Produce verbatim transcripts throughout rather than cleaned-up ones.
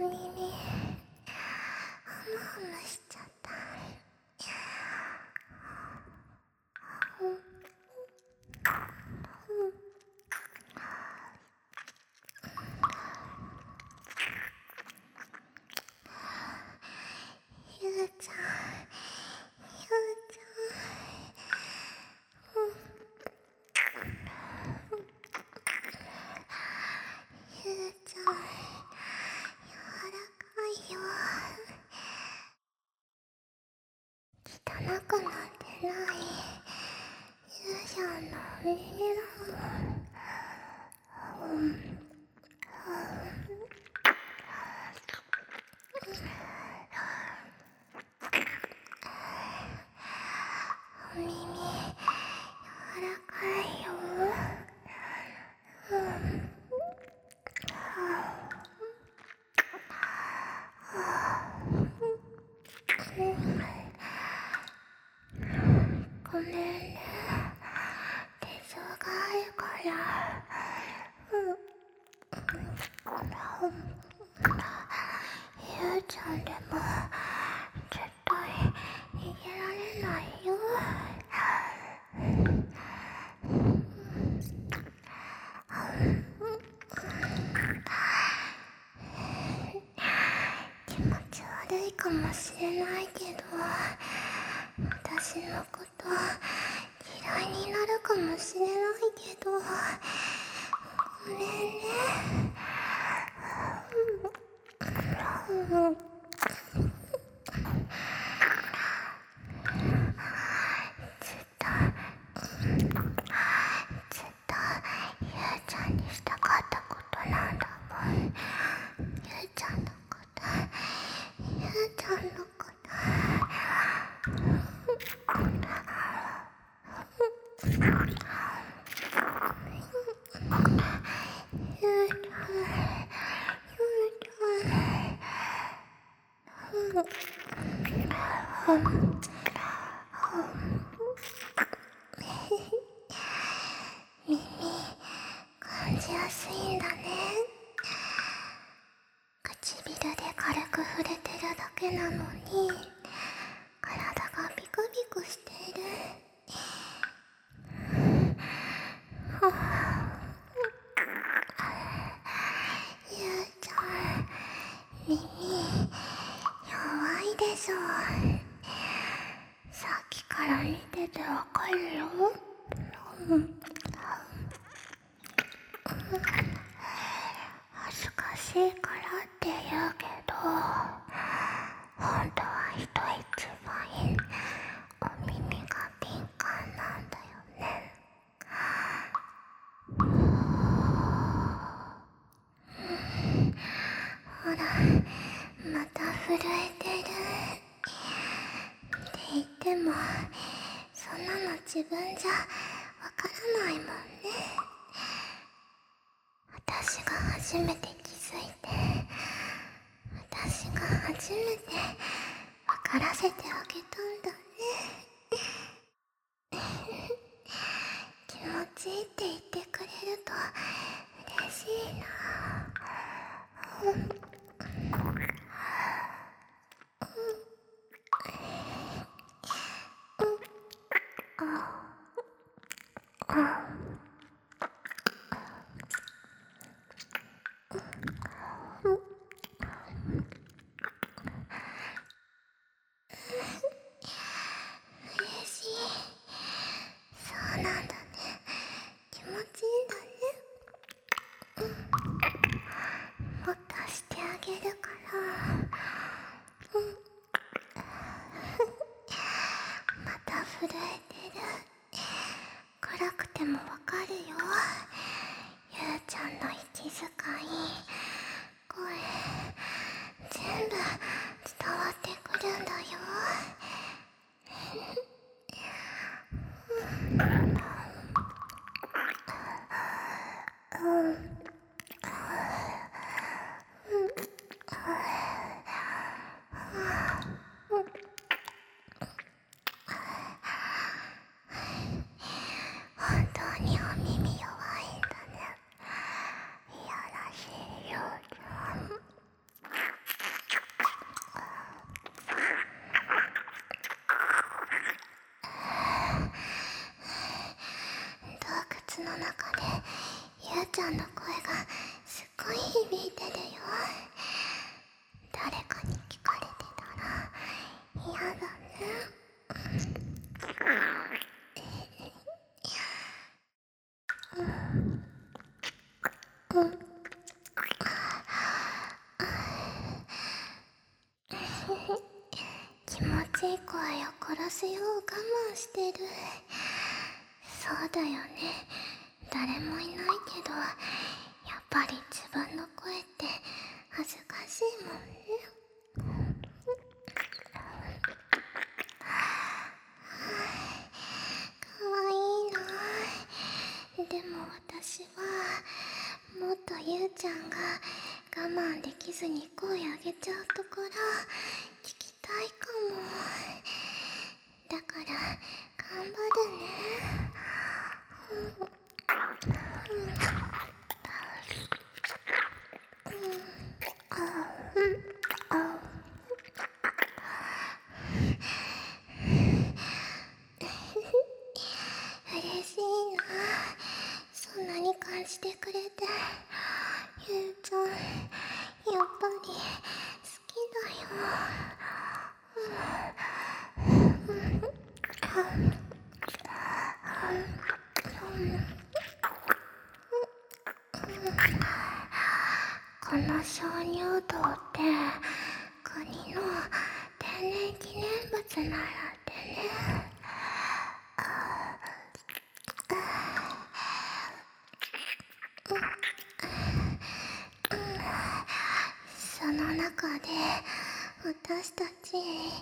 耳、ふむふむしちゃった。ゆうちゃん、ゆうちゃん、ゆうちゃん、柔らかいよ。汚くなってない。ゆうちゃんのお耳だもん。お耳、柔らかいよ。ごめんね。手相があるから。ゆうちゃんでも絶対逃げられないよ。気持ち悪いかもしれないけど、私のこと嫌いになるかもしれないけど、ごめんね。ずっとずっとゆうちゃんにしたかったことなんだもん。ゆうちゃんのことゆうちゃんのことゆうちゃん、ゆうちゃん、耳感じやすいんだね。唇で軽く触れてるだけなのに体がビクビクしている。ゆうちゃん、耳弱いでしょ。さっきから見ててわかるよ。恥ずかしいからって言うけど、本当は人一倍お耳が敏感なんだよね。ほら、また震えてる。って言っても、そんなの自分じゃわからないもんね。私が初めて気づいて、私が初めて分からせてあげたんだね。気持ちいいって言ってくれると嬉しいな。嬉しい。そうなんだね。気持ちいいんだね。もっとしてあげるから。また震えてる。暗くてもわかるよ。ゆうちゃんの息遣い、声、全部伝わってくるんだよ。本当にお耳弱いんだね。いやらしいようちゃん。 つの中でゆうちゃんの声がすっごい響いてるよ。誰かに聞かれてたら嫌だね。気持ちいい声を殺すよう我慢してる。そうだよね。誰もいないけどやっぱり自分の声って恥ずかしいもんね。かわいいな。でも私はもっとゆうちゃんが我慢できずに声上げちゃうところ聞きたいかも。だから頑張るね。嬉しいな。そんなに感じてくれて。ゆうちゃんやっぱり好きだよ。この鍾乳洞って国の天然記念物ならってね。その中で私たち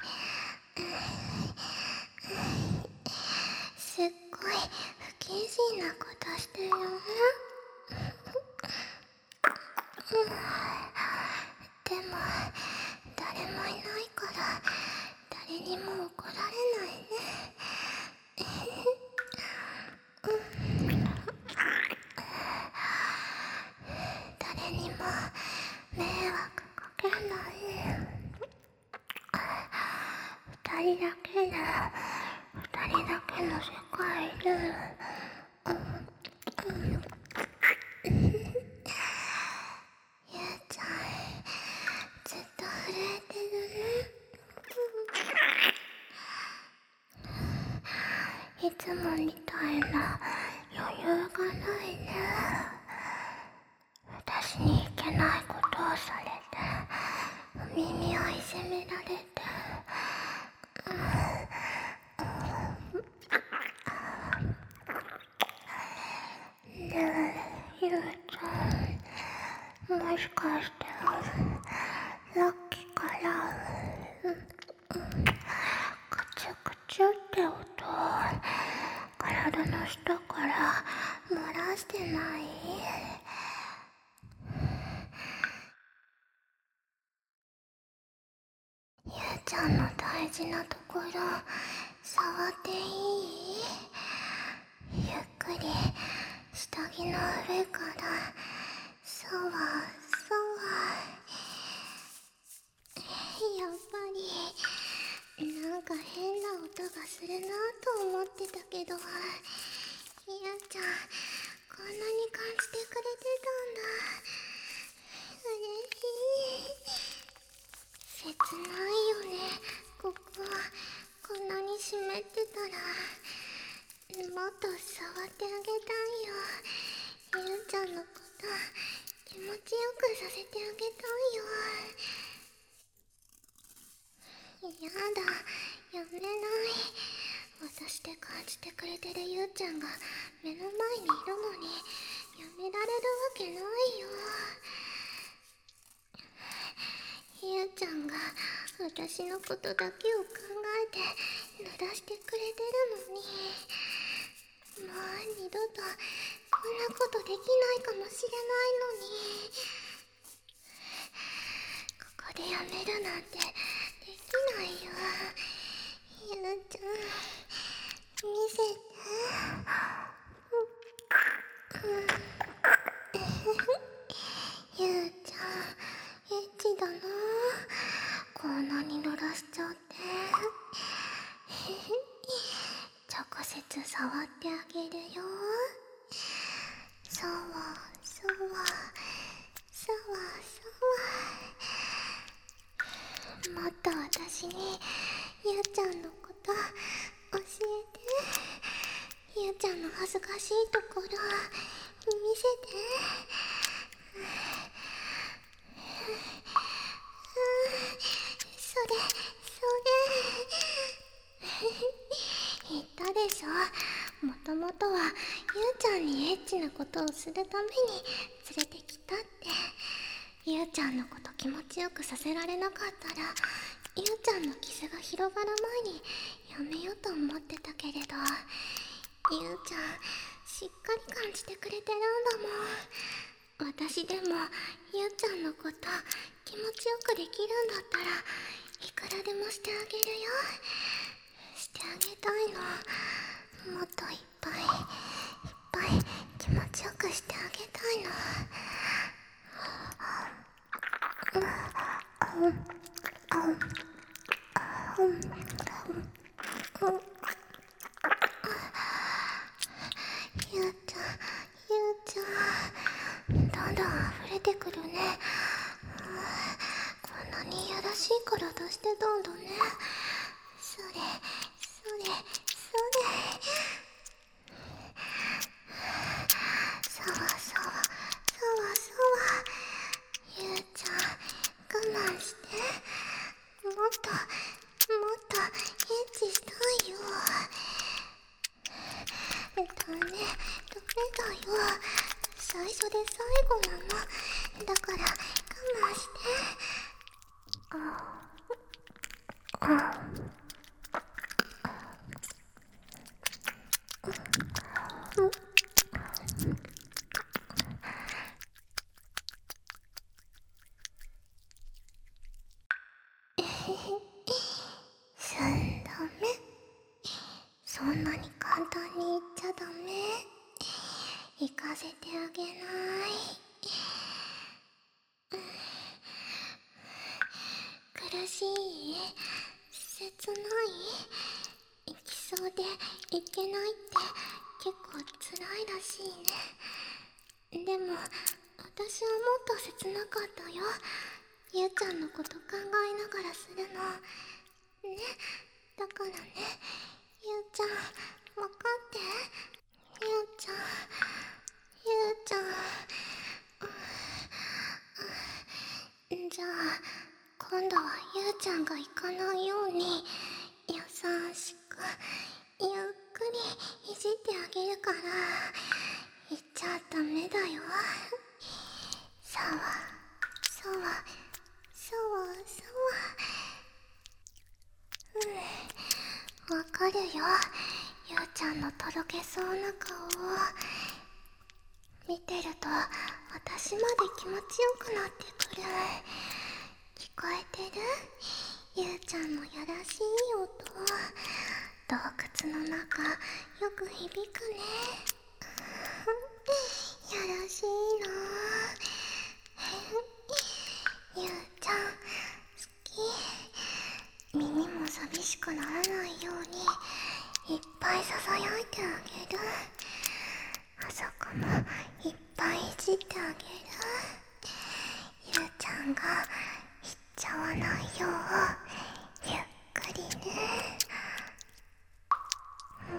すっごい不謹慎なことしてるよね。でも誰もいないから誰にも怒られないね。誰にも迷惑かけない。二人だけで二人だけの世界でゆうちゃんずっと震えてるね。いつもみたいな余裕がないね。私にいけないことをされて耳をいじめられて、ねえゆうちゃん、もしかしてラッキーからカチュカチュって音体の下から漏らしてない？ゆうちゃんの大事なところ触っていい？ゆっくり下着の上からそわそわ。やっぱりなんか変な音がするなと思ってたけど、ゆうちゃんこんなに感じてくれてたんだ。嬉しい。切ないよね。こここんなに湿ってたらもっと触ってあげたいよ。ゆうちゃんのこと気持ちよくさせてあげたいよ。やだ、やめない。私で感じてくれてるゆうちゃんが目の前にいるのにやめられるわけないよ。ゆうちゃんが私のことだけを考えて濡らしてくれてるのに、もう二度とこんなことできないかもしれないのに、ここでやめるなんてできないよ。ゆうちゃん見せて。ゆうちゃんエッチだな。こんなに濡らしちゃって。直接触ってあげるよ。 そうそうそうそうもっと私にゆうちゃんのこと教えて。ゆうちゃんの恥ずかしいところ見せて。それそれ言ったでしょ。もともとはゆうちゃんにエッチなことをするために連れてきたって。ゆうちゃんのこと気持ちよくさせられなかったらゆうちゃんの傷が広がる前にやめようと思ってたけれど、ゆうちゃんしっかり感じてくれてるんだもん。私でもゆうちゃんのこと気持ちよくできるんだったらいくらでもしてあげるよ。してあげたいの。もっといっぱいいっぱい気持ちよくしてあげたいの。ゆうちゃんゆうちゃん、どんどん溢れてくるね。こんなにいやらしい体してたんだね。それそれそれそわそわそわそわ。ゆうちゃん我慢して。もっともっとエッチしたいよ。ダメダメだよ。最初で最後なの。だから我慢して。ああすんダメ。そんなに簡単に言っちゃダメ。行かせてあげない。苦しい？切ない？行きそうで行けないって結構辛いらしいね。でも私はもっと切なかったよ。ゆうちゃんのこと考えながらするのね。だからね、ゆうちゃん分かって。ゆうちゃんゆうちゃん、じゃあ今度はゆうちゃんが行かないように優しくゆっくりいじってあげるから。行っちゃダメだよ。さわさわさわさわ。うん、わかるよ。ゆうちゃんのとろけそうな顔を見てると私まで気持ちよくなってくる。聞こえてる？ゆうちゃんのやらしい音。洞窟の中よく響くね。やらしいな。ゆうちゃん好き。耳も寂しくならないようにいっぱいささやいてあげる。あそこもいっぱいいじってあげる。ゆうちゃんが行っちゃわないようゆっくりね。うん、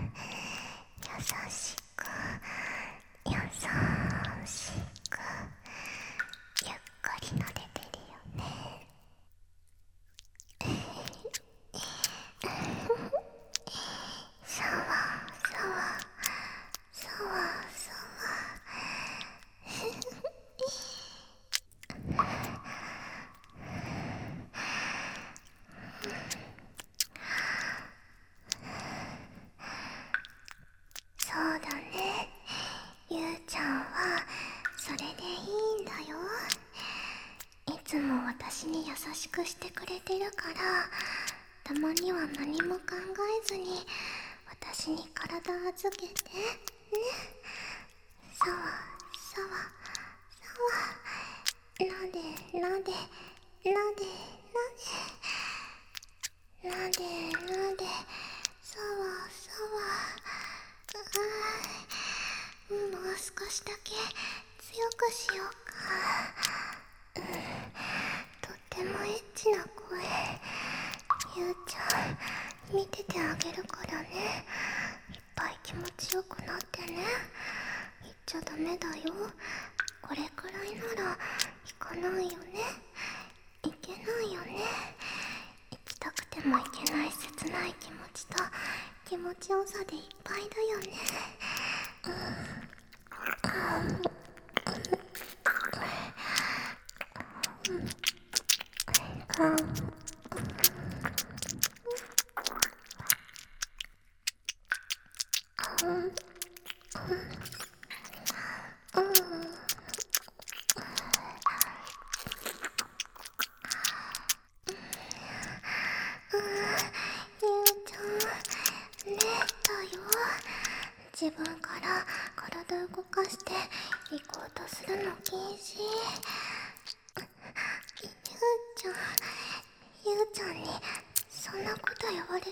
優しく優しくゆっくり撫でてるよね。さわさわさわさわ。そうだね。ゆうちゃんはそれでいいんだよ。いつも私に優しくしてくれてるから、たまには何も考えずに私に体預けてね。さわさわさわ。なでなでなでなでなでなで。さわさわ。あしだけ強くしようか。うん、とってもエッチな声。ゆうちゃん見ててあげるからね。いっぱい気持ちよくなってね。言っちゃダメだよ。これくらいなら行かないよね。いけないよね。行きたくても行けない切ない気持ちと気持ちよさでいっぱいだよね。うんうん自分から体動かして行こうとするの禁止。ゆうちゃん、ゆうちゃんにそんなこと言われたら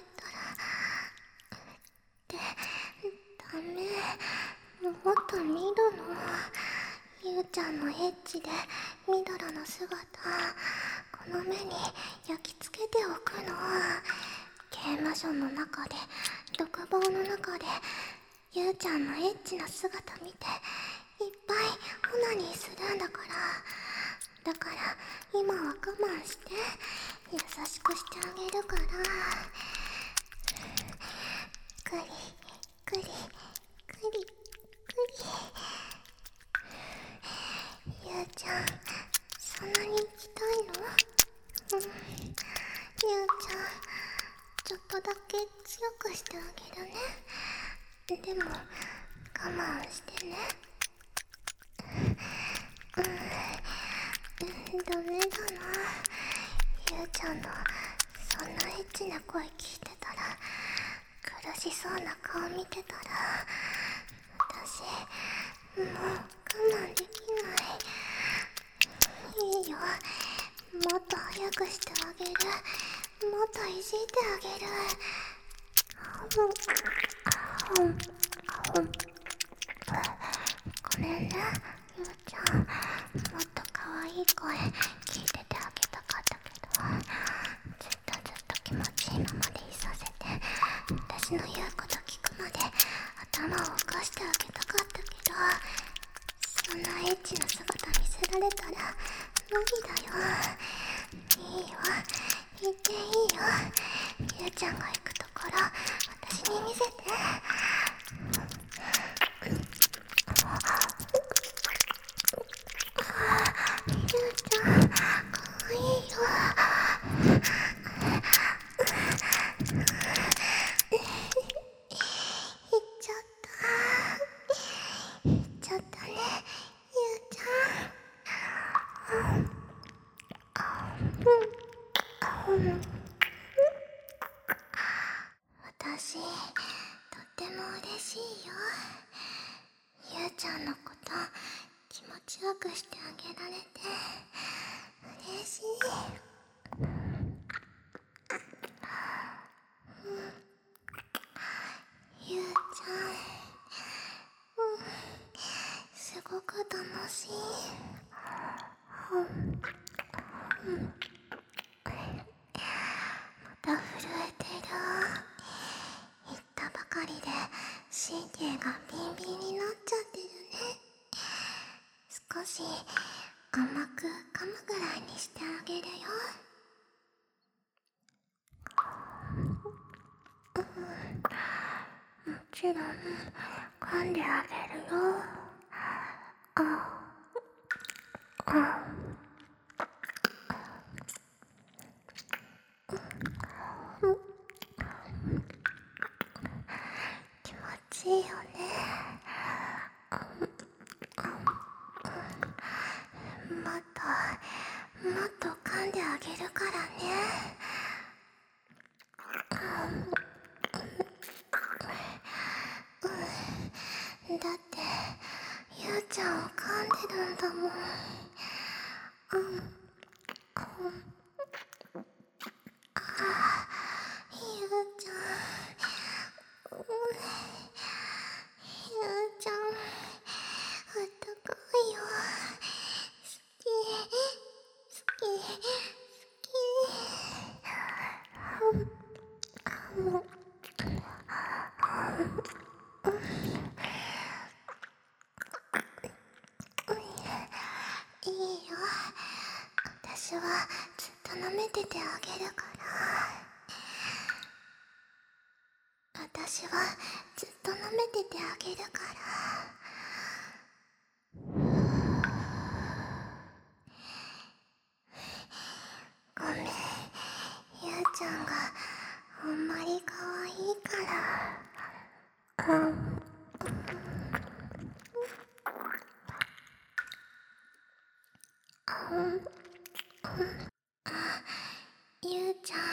ってダメ。もっと見るの。ゆうちゃんのエッチでみどらの姿この目に焼き付けておくの。刑務所の中で独房の中でゆうちゃんのエッチな姿見ていっぱいオナニーするんだから。だから今は我慢して優しくしてあげるから。クリクリクリクリ。ゆうちゃんそんなに行きたいの？うん、ゆうちゃんちょっとだけ強くしてあげるね。でも我慢してね。うん、うん、ダメだな。ゆうちゃんのそんなエッチな声聞いてたら苦しそうな顔見てたら私もう我慢できない。いいよ、もっと早くしてあげる。もっといじってあげる。うんうんごめんね、ゆうちゃん。もっと可愛い声聞いててあげたかったけど、ずっとずっと気持ちいいままでいさせて、私の言うこと聞くまで頭を動かしてあげたかったけど、そんなエッチな姿見せられたら無理だよ。いいよ、行っていいよ。ゆうちゃんが行くところ私に見せて。ゆうちゃんかわいいよ。行っちゃった行っちゃったね、ゆうちゃん。うんうん私とっても嬉しいよ。ゆうちゃんのこと気持ちよくしてあげられて嬉しい。ゆうちゃん、うん、すごく楽しい。うんうん、また震えてる。言ったばかりで神経がビンビンになっちゃってるね。少し甘く噛むぐらいにしてあげるよ。うん、もちろん噛んであげるよ。ああ気持ちいいよね。もっともっと噛んであげるからね。うん、だってゆうちゃんを噛んでるんだもん。うん、うん、あ、ゆうちゃん、うん、ゆうちゃんよ。私はずっと舐めててあげるから。私はずっと舐めててあげるから。ごめん、ゆうちゃんがあんまり可愛いから。うん。ゆうちゃん、